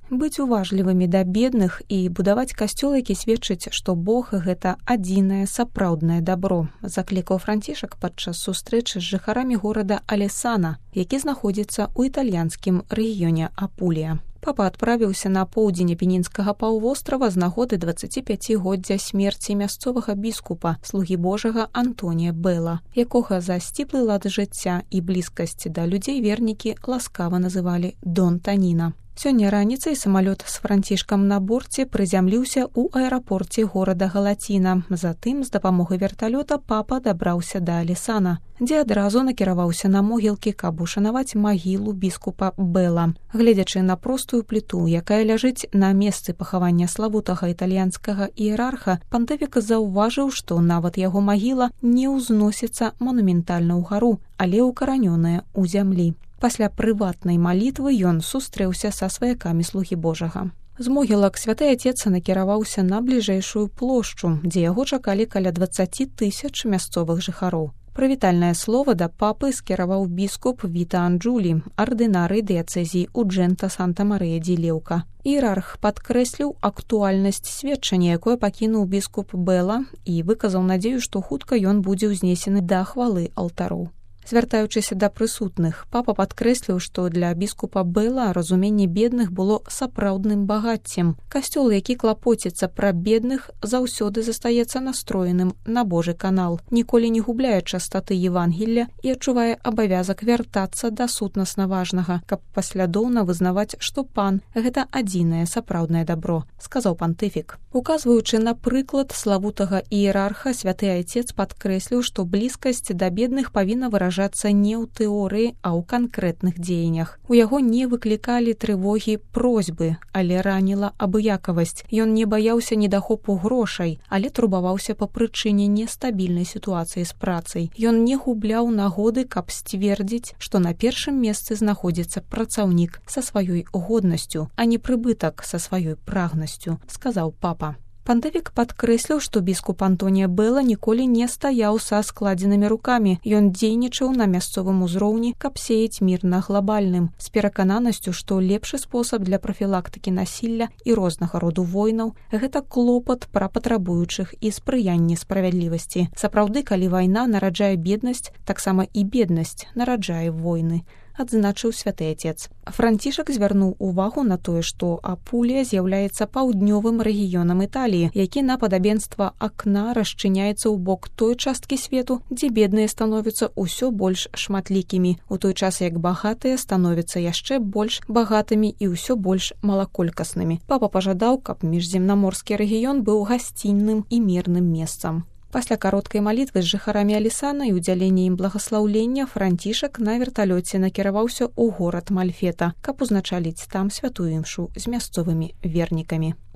Быць уважлівымі да бедных і будаваць касцёл, які сведчыць, што Бог – гэта адзінае сапраўднае дабро, заклікаў Францішак падчас сустрэчы з жыхарамі горада Алесана, які знаходзіцца ў італьянскім рэгіёне Апулія. Папа адправіўся на поўдзень Апенінскага паўвострава з нагоды 25-годдзя смерці мясцовага біскупа, слугі Божага Антонія Белла, якога за сціплы лад жыцця і блізкасць да людзей вернікі ласкава называлі Дон Таніна. Сёння раніцай самалёт з Францішкам на борце прызямліўся ў аэрапорце горада Галаціна. Затым з дапамогай верталёта папа дабраўся да Алесана, дзе адразу накіраваўся на могілкі, каб ушанаваць магілу біскупа Белла. Гледзячы на простую пліту, якая ляжыць на месцы пахавання славутага італьянскага іерарха, пантыфік заўважыў, што нават яго магіла не ўзносіцца манументальна ўгару, але ўкаранёная ў зямлі. Пасля прыватнай малітвы ён сустрэўся са сваякамі слугі Божага. З могілак святы отец накіраваўся на бліжэйшую плошчу, дзе яго чакалі каля 20 тысяч мясцовых жыхароў. Прывітальнае слова да папы скіраваў біскуп Віта Анджулі, ардынарый дыяцэзіі Уджэнта Санта-Марыя-ді-Леўка. Іерарх падкрэсліў актуальнасць сведчання, якое пакінуў біскуп Белла, і выказаў надзею, што хутка ён будзе ўзнесены да хвалы алтароў. Звяртаючыся да прысутных, папа падкрэсліў, што для біскупа Белла разуменне бедных было сапраўдным багаццем. Касцёл, які клапоціцца пра бедных, заўсёды застаецца настроеным на Божы канал, ніколі не губляе частаты Евангелля і адчувае абавязак вяртацца да сутнасна важнага, каб паслядоўна вызнаваць, што пан – гэта адзінае сапраўднае дабро, сказаў пантыфік. Указваючы на прыклад славутага іерарха, святы айцец падкрэсліў, што блізкасць да бедных павінна выражацца не ў тэорыі, а ў канкрэтных дзеяннях. У яго не выклікалі трывогі просьбы, але раніла абыякавасць. Ён не баяўся недахопу грошай, але турбаваўся па прычыне нестабільнай сітуацыі з працай. Ён не губляў нагоды, каб сцвердзіць, што на першым месцы знаходзіцца працаўнік са сваёй годнасцю, а не прыбытак са сваёй прагнасцю, сказаў папа. Пантыфік падкрэсліў, што біскуп Антонія Белла ніколі не стаяў са складзенымі рукамі. Ён дзейнічаў на мясцовым узроўні, каб сеяць мір на глобальным, з перакананасцю, што лепшы спосаб для прафілактыкі насілля і рознага роду войнаў – гэта клопат пра патрабуючых і спрыянне справядлівасці. Сапраўды, калі вайна нараджае беднасць, таксама і беднасць нараджае войны, адзначыў святы отец. Францішак звярнуў увагу на тое, што Апулія з'яўляецца паўднёвым рэгіёнам Італіі, які на падабенства акна расчыняецца ў бок той часткі свету, дзе бедныя становяцца ўсё больш шматлікімі, у той час як багатыя становяцца яшчэ больш багатымі і ўсё больш малаколькаснымі. Папа пажадаў, каб міжземнаморскі рэгіён быў гасцінным і мірным месцам. Пасля кароткай малітвы з жыхарамі Алесана і удзялення ім благаслаўлення Францішак на верталёце накіраваўся ў горад Мальфета, каб узначаліць там святую імшу з мясцовымі вернікамі.